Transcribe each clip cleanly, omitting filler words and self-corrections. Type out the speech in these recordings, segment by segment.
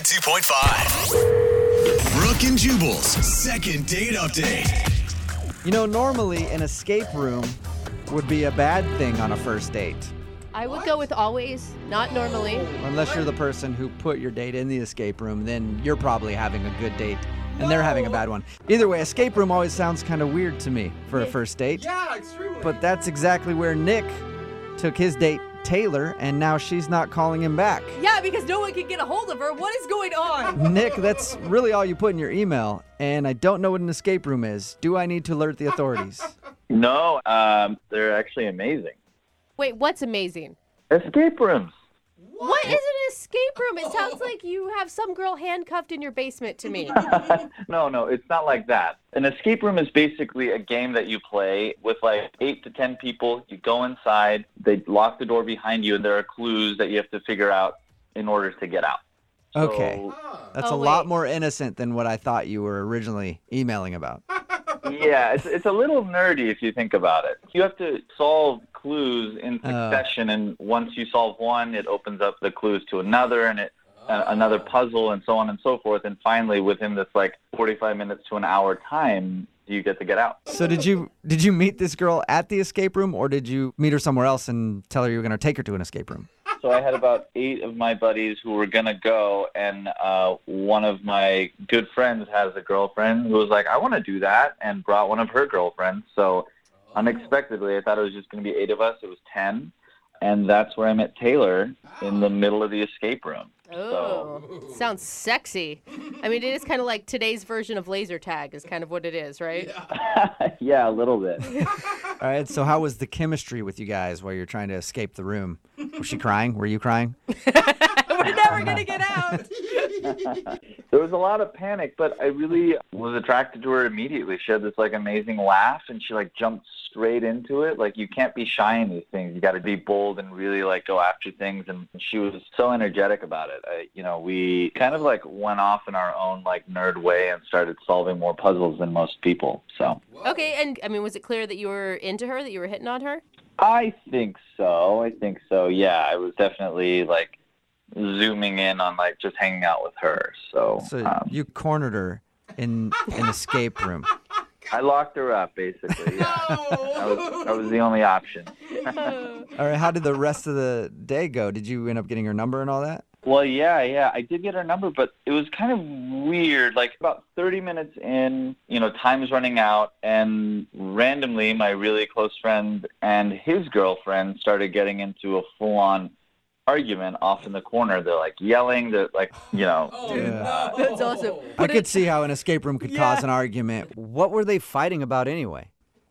92.5. Brooke and Jubal's second date update. You know, normally an escape room would be a bad thing on a first date. I would go with always, not normally. Unless you're the person who put your date in the escape room, then you're probably having a good date and they're having a bad one. Either way, escape room always sounds kind of weird to me for a first date. Yeah, extremely. But that's exactly where Nick took his date, Taylor, and now she's not calling him back. Yeah, because no one can get a hold of her. What is going on? Nick, that's really all you put in your email, and I don't know what an escape room is. Do I need to alert the authorities? No, they're actually amazing. Wait, what's amazing? Escape rooms. What is an escape room? It sounds like you have some girl handcuffed in your basement to me. No, it's not like that. An escape room is basically a game that you play with like 8 to 10 people. You go inside, they lock the door behind you, and there are clues that you have to figure out in order to get out. Okay. That's a Oh, lot wait. more innocent than what I thought you were originally emailing about. Yeah, it's a little nerdy if you think about it. You have to solve clues in succession, and once you solve one, it opens up the clues to another, and another puzzle, and so on and so forth. And finally, within this like 45 minutes to an hour time, you get to get out. So did you meet this girl at the escape room, or did you meet her somewhere else and tell her you were going to take her to an escape room? So I had about 8 of my buddies who were going to go, and one of my good friends has a girlfriend who was like, I want to do that, and brought one of her girlfriends. So unexpectedly, I thought it was just going to be 8 of us. It was 10, and that's where I met Taylor, in the middle of the escape room. Oh, sounds sexy. I mean, it is kind of like today's version of laser tag is kind of what it is, right? Yeah, a little bit. All right, so how was the chemistry with you guys while you're trying to escape the room? Was she crying? Were you crying? We're never going to get out. There was a lot of panic, but I really was attracted to her immediately. She had this like amazing laugh, and she like jumped straight into it. Like, you can't be shy in these things. You got to be bold and really like go after things. And she was so energetic about it. We kind of like went off in our own like nerd way and started solving more puzzles than most people. So Okay, and I mean, was it clear that you were into her, that you were hitting on her? I think so. Yeah, I was definitely like zooming in on like just hanging out with her. So You cornered her in an escape room. I locked her up, basically. Yeah. That was the only option. All right, how did the rest of the day go? Did you end up getting her number and all that? Well, yeah. I did get her number, but it was kind of weird. Like about 30 minutes in, time's running out, and randomly my really close friend and his girlfriend started getting into a full-on argument off in the corner. They're like yelling. They're like, That's awesome. I could see how an escape room could cause an argument. What were they fighting about anyway?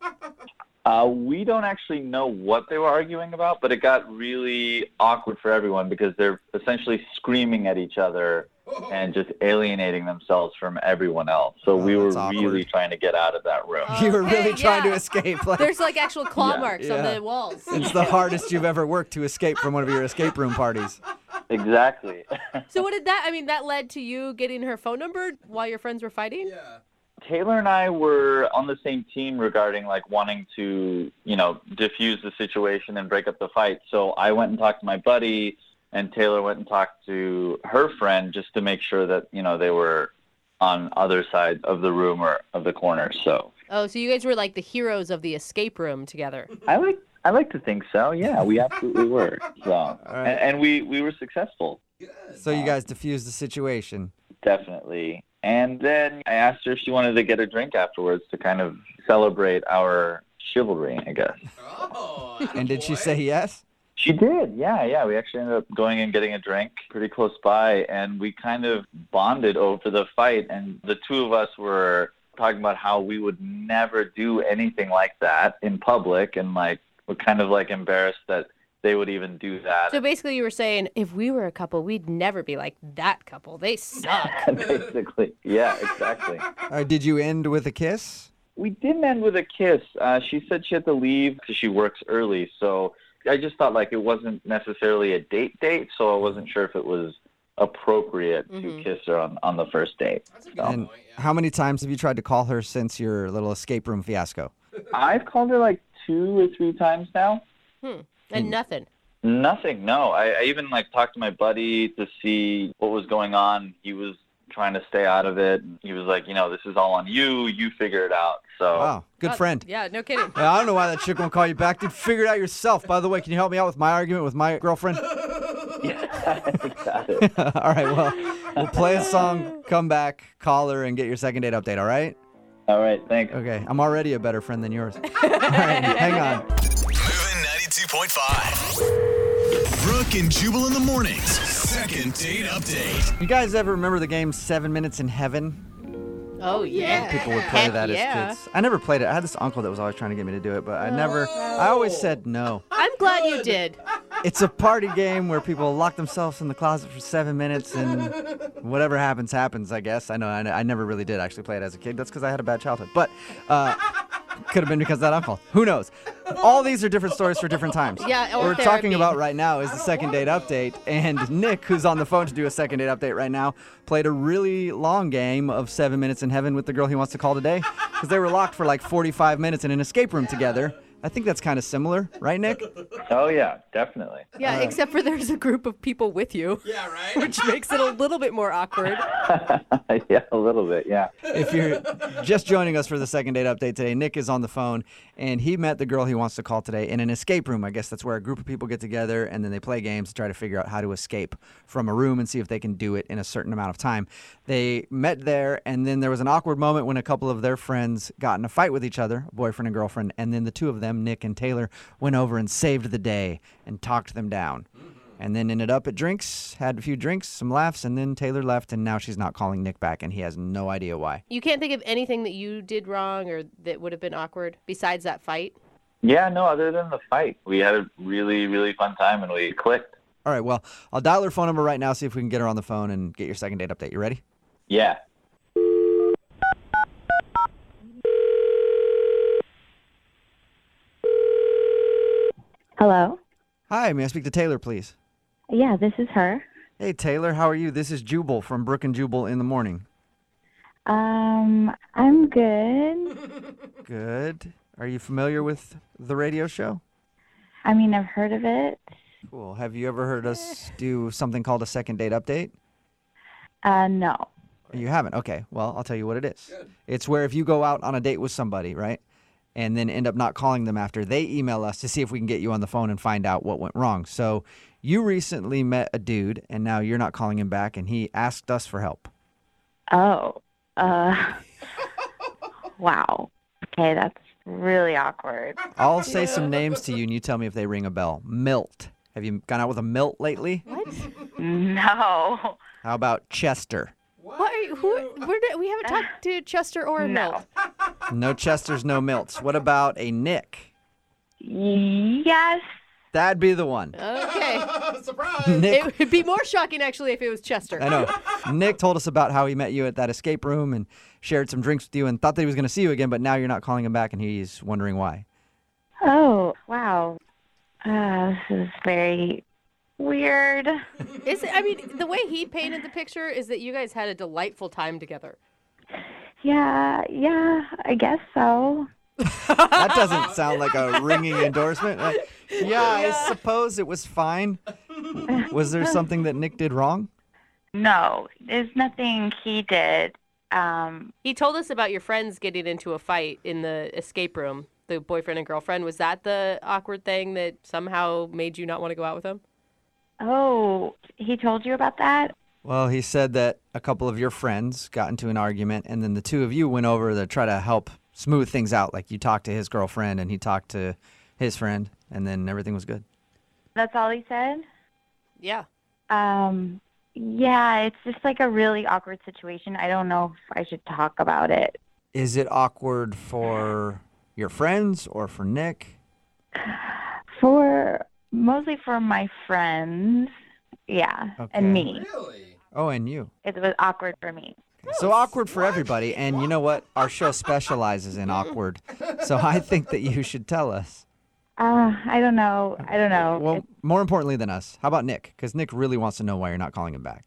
We don't actually know what they were arguing about, but it got really awkward for everyone because they're essentially screaming at each other and just alienating themselves from everyone else. So we were that's really awkward. trying to get out of that room. You were really Hey, trying to yeah. escape. Like, There's like actual claw marks on Yeah. the walls. it's the hardest you've ever worked to escape from one of your escape room parties. Exactly. So what did that led to you getting her phone number while your friends were fighting? Yeah. Taylor and I were on the same team regarding like wanting to, diffuse the situation and break up the fight. So I went and talked to my buddy, and Taylor went and talked to her friend just to make sure that, they were on other sides of the room or of the corner. So Oh, so you guys were like the heroes of the escape room together. I like to think so. Yeah, we absolutely were. So right. and we were successful. So you guys diffused the situation. Definitely. And then I asked her if she wanted to get a drink afterwards to kind of celebrate our chivalry, I guess. Oh, And did she say yes? She did, yeah. We actually ended up going and getting a drink pretty close by, and we kind of bonded over the fight. And the two of us were talking about how we would never do anything like that in public, and like we're kind of like embarrassed that they would even do that. So basically you were saying if we were a couple, we'd never be like that couple. They suck. Basically, yeah, exactly. All right, did you end with a kiss? We didn't end with a kiss. She said she had to leave because she works early, so I just thought like it wasn't necessarily a date, so I wasn't sure if it was appropriate to kiss her on the first date. That's a good So. And point, yeah. how many times have you tried to call her since your little escape room fiasco? I've called her like 2 or 3 times now. And nothing. Nothing, no. I even like talked to my buddy to see what was going on. He was trying to stay out of it. He was like, this is all on you. You figure it out. So Wow, good friend. Yeah, no kidding. I don't know why that chick won't call you back, dude. Figure it out yourself. By the way, can you help me out with my argument with my girlfriend? got it. All right, well, we'll play a song, come back, call her, and get your second date update, all right? All right, thanks. Okay, I'm already a better friend than yours. All right, hang on. Moving 92.5. Brooke and Jubal in the mornings. Second date update. You guys ever remember the game 7 Minutes in Heaven? Oh, yeah. People would play that yeah. as kids. I never played it. I had this uncle that was always trying to get me to do it, but I always said no. I'm glad you did. It's a party game where people lock themselves in the closet for 7 minutes and whatever happens, happens, I guess. I know I never really did actually play it as a kid. That's because I had a bad childhood. But could have been because of that uncle. Who knows? All these are different stories for different times. Yeah, or What we're therapy. talking about right now is the second date update. And Nick, who's on the phone to do a second date update right now, played a really long game of 7 Minutes in Heaven with the girl he wants to call today because they were locked for like 45 minutes in an escape room together. I think that's kind of similar, right, Nick? Oh, yeah, definitely. Yeah, except for there's a group of people with you. Yeah, right. Which makes it a little bit more awkward. Yeah, a little bit, yeah. If you're just joining us for the second date update today, Nick is on the phone, and he met the girl he wants to call today in an escape room. I guess that's where a group of people get together, and then they play games to try to figure out how to escape from a room and see if they can do it in a certain amount of time. They met there, and then there was an awkward moment when a couple of their friends got in a fight with each other, a boyfriend and girlfriend, and then the two of them, Nick and Taylor, went over and saved the day and talked them down. And then ended up at drinks, had a few drinks, some laughs, and then Taylor left, and now she's not calling Nick back, and he has no idea why. You can't think of anything that you did wrong or that would have been awkward besides that fight? Yeah, no, other than the fight. We had a really, really fun time, and we clicked. All right, well, I'll dial her phone number right now, see if we can get her on the phone and get your second date update. You ready? Yeah. Hello? Hi, may I speak to Taylor, please? Yeah, this is her. Hey, Taylor, how are you? This is Jubal from Brooke and Jubal in the Morning. I'm good. Good. Are you familiar with the radio show? I mean, I've heard of it. Cool. Have you ever heard us do something called a second date update? No. You haven't? Okay. Well, I'll tell you what it is. It's where if you go out on a date with somebody, right, and then end up not calling them after, they email us to see if we can get you on the phone and find out what went wrong. So you recently met a dude, and now you're not calling him back, and he asked us for help. Oh. Wow. Okay, that's really awkward. I'll say some names to you, and you tell me if they ring a bell. Milt. Have you gone out with a Milt lately? What? No. How about Chester? What are you, we haven't talked to Chester or Milt. No Chesters, no Milts. What about a Nick? Yes. That'd be the one. Okay. Nick, It would be more shocking, actually, if it was Chester. I know. Nick told us about how he met you at that escape room and shared some drinks with you and thought that he was going to see you again, but now you're not calling him back and he's wondering why. Oh, wow. This is very weird. I mean, the way he painted the picture is that you guys had a delightful time together. Yeah, I guess so. That doesn't sound like a ringing endorsement. Yeah, I suppose it was fine. Was there something that Nick did wrong? No, there's nothing he did. He told us about your friends getting into a fight in the escape room, the boyfriend and girlfriend. Was that the awkward thing that somehow made you not want to go out with him? Oh, he told you about that? Well, he said that a couple of your friends got into an argument, and then the two of you went over to try to help smooth things out. Like you talked to his girlfriend, and he talked to his friend, and then everything was good. That's all he said? Yeah. Yeah, it's just like a really awkward situation. I don't know if I should talk about it. Is it awkward for your friends or for Nick? Mostly for my friends, yeah, Okay. and me. Oh, and you. It was awkward for me. So awkward for everybody, and you know what? Our show specializes in awkward, so I think that you should tell us. I don't know. Well, more importantly than us, how about Nick? Because Nick really wants to know why you're not calling him back.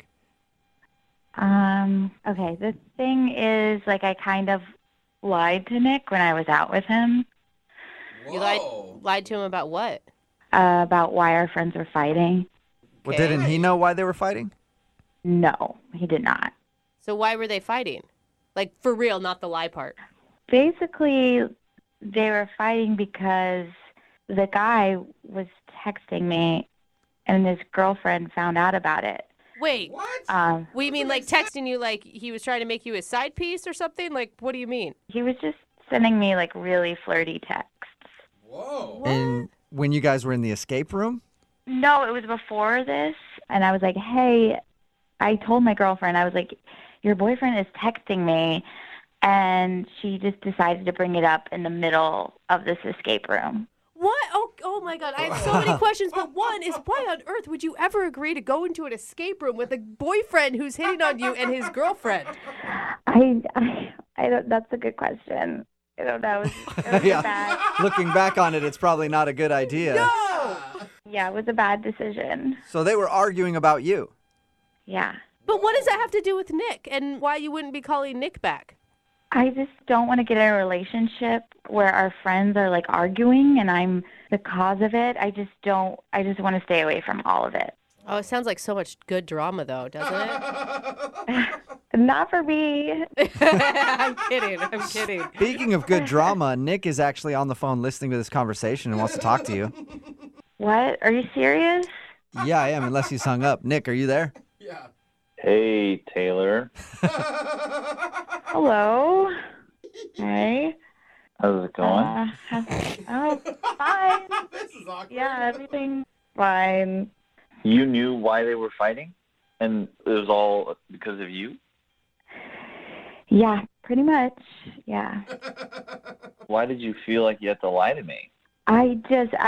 Okay, the thing is, like, I kind of lied to Nick when I was out with him. You lied to him about what? about why our friends were fighting. Well, Okay. didn't he know why they were fighting? No, he did not. So why were they fighting? Like, for real, not the lie part. Basically, they were fighting because the guy was texting me, and his girlfriend found out about it. Wait, Um, we mean like texting you like he was trying to make you his side piece or something? Like, what do you mean? he was just sending me like really flirty texts. And when you guys were in the escape room? No, it was before this, and I was like, hey, I told my girlfriend, I was like, your boyfriend is texting me, and she just decided to bring it up in the middle of this escape room. What? Oh my God. I have so many questions, but one is why on earth would you ever agree to go into an escape room with a boyfriend who's hitting on you and his girlfriend? I don't, that's a good question. I don't know. It was Yeah. a bad, Looking back on it, it's probably not a good idea. yeah, it was a bad decision. So they were arguing about you. Yeah. But what does that have to do with Nick and why you wouldn't be calling Nick back? I just don't want to get in a relationship where our friends are like arguing and I'm the cause of it. I just want to stay away from all of it. Oh, it sounds like so much good drama, though, doesn't it? Not for me. I'm kidding. Speaking of good drama, Nick is actually on the phone listening to this conversation and wants to talk to you. What? Are you serious? Yeah, I am, unless he's hung up. Nick, are you there? Hey, Taylor. Hello. Hey. How's it going? Oh, fine. This is awkward. Yeah, everything's fine. You knew why they were fighting? And it was all because of you? Yeah, pretty much. Yeah. Why did you feel like you had to lie to me? I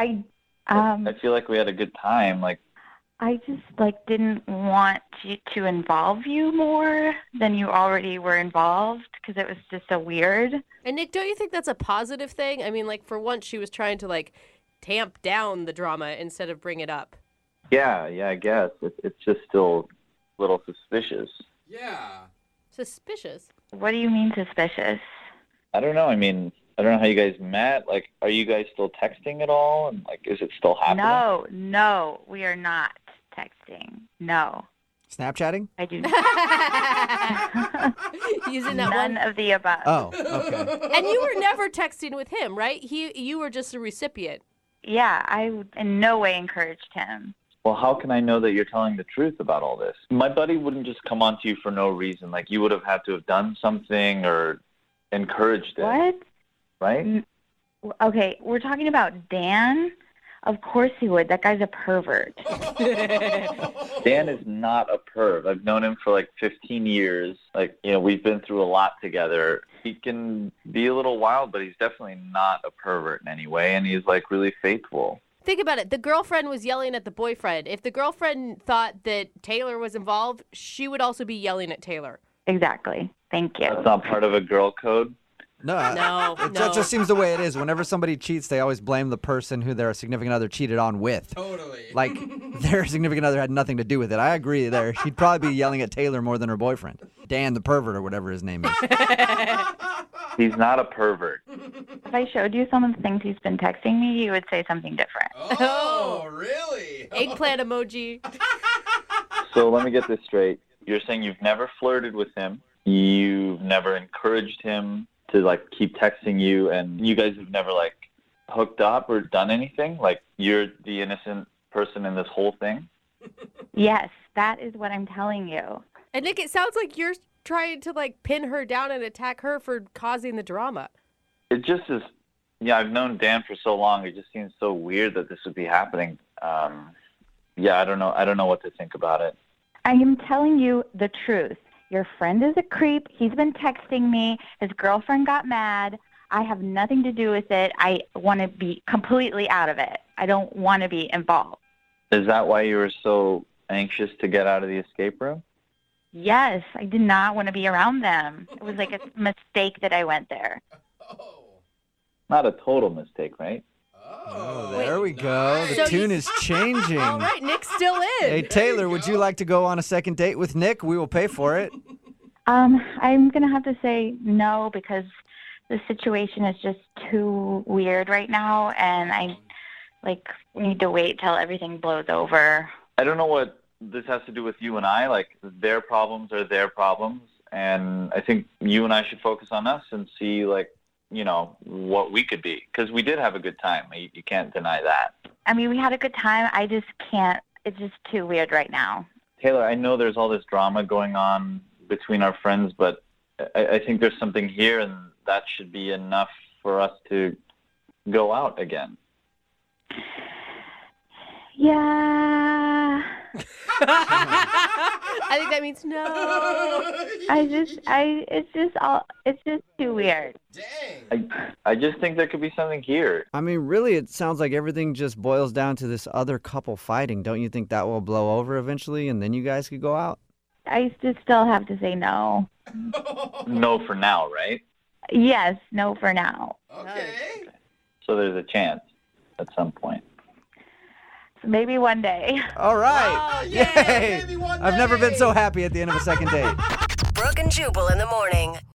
feel like we had a good time. Like, I just like didn't want to involve you more than you already were involved because it was just so weird. And Nick, don't you think that's a positive thing? I mean, like, for once she was trying to, like, tamp down the drama instead of bring it up. yeah, I guess. It's just still a little suspicious. Yeah. Suspicious. What do you mean suspicious? I don't know. I mean, I don't know how you guys met. Like, are you guys still texting at all? And, like, is it still happening? No, we are not texting. No, Snapchatting? I do not. Using that None one. of the above. Oh, okay. And you were never texting with him, right? You were just a recipient. Yeah, I in no way encouraged him. Well, how can I know that you're telling the truth about all this? My buddy wouldn't just come on to you for no reason. Like, you would have had to have done something or encouraged it, What? right? Okay, we're talking about Dan. Of course he would. That guy's a pervert. Dan is not a perv. I've known him for like 15 years. Like, you know, we've been through a lot together. He can be a little wild, but he's definitely not a pervert in any way, and he's like really faithful. Think about it. The girlfriend was yelling at the boyfriend. If the girlfriend thought that Taylor was involved, she would also be yelling at Taylor. Exactly. Thank you. That's not part of a girl code. No, No. That just seems the way it is. Whenever somebody cheats, they always blame the person who their significant other cheated on with. Totally. Like, their significant other had nothing to do with it. I agree there. She'd probably be yelling at Taylor more than her boyfriend. Dan the pervert or whatever his name is. He's not a pervert. If I showed you some of the things he's been texting me, you would say something different. Oh, really? Eggplant emoji. So let me get this straight. You're saying you've never flirted with him. You've never encouraged him to, like, keep texting you, and you guys have never, like, hooked up or done anything? Like, you're the innocent person in this whole thing? Yes, that is what I'm telling you. And Nick, it sounds like you're trying to, like, pin her down and attack her for causing the drama. It just is, yeah, I've known Dan for so long. It just seems so weird that this would be happening. Yeah, I don't know what to think about it. I am telling you the truth. Your friend is a creep. He's been texting me. His girlfriend got mad. I have nothing to do with it. I want to be completely out of it. I don't want to be involved. Is that why you were so anxious to get out of the escape room? Yes, I did not want to be around them. It was like a mistake that I went there. Oh. Not a total mistake, right? Oh, there we go. The So tune is changing. All right, Nick's still in. Hey, Taylor, would you like to go on a second date with Nick? We will pay for it. I'm going to have to say no because the situation is just too weird right now, and I like we need to wait till everything blows over. I don't know what this has to do with you and I. Like, their problems are their problems. And I think you and I should focus on us and see, like, you know, what we could be. Because we did have a good time. You can't deny that. I mean, we had a good time. I just can't. It's just too weird right now. Taylor, I know there's all this drama going on between our friends, but I think there's something here, and that should be enough for us to go out again. Yeah. I think that means no. It's just too weird. Dang. I just think there could be something here. I mean, really, it sounds like everything just boils down to this other couple fighting. Don't you think that will blow over eventually, and then you guys could go out? I just still have to say no. No for now, right? Yes, no for now. Okay. So there's a chance at some point. So maybe one day. All right. Oh, yeah, maybe one I've never been day. so happy at the end of a second date. Brooke and Jubal in the morning.